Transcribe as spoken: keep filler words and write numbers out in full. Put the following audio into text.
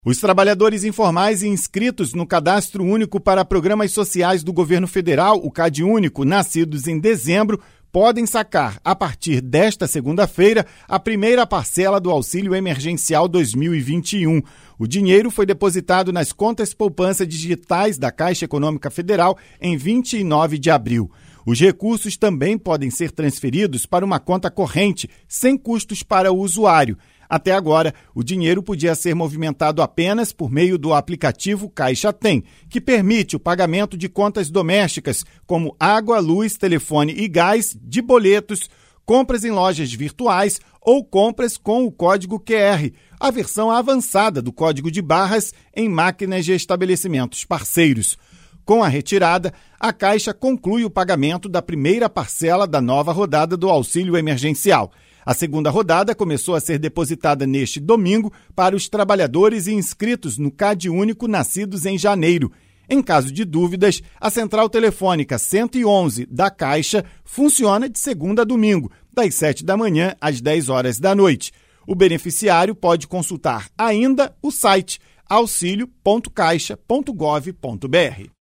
Os trabalhadores informais e inscritos no Cadastro Único para Programas Sociais do Governo Federal, o CadÚnico, nascidos em dezembro, podem sacar, a partir desta segunda-feira, a primeira parcela do Auxílio Emergencial dois mil e vinte e um. O dinheiro foi depositado nas contas poupança digitais da Caixa Econômica Federal em vinte e nove de abril. Os recursos também podem ser transferidos para uma conta corrente, sem custos para o usuário. Até agora, o dinheiro podia ser movimentado apenas por meio do aplicativo Caixa Tem, que permite o pagamento de contas domésticas, como água, luz, telefone e gás, de boletos, compras em lojas virtuais ou compras com o código Q R, a versão avançada do código de barras em máquinas de estabelecimentos parceiros. Com a retirada, a Caixa conclui o pagamento da primeira parcela da nova rodada do auxílio emergencial. A segunda rodada começou a ser depositada neste domingo para os trabalhadores e inscritos no CadÚnico nascidos em janeiro. Em caso de dúvidas, a central telefônica cento e onze da Caixa funciona de segunda a domingo, das sete da manhã às dez horas da noite. O beneficiário pode consultar ainda o site auxilio ponto caixa ponto gov ponto br.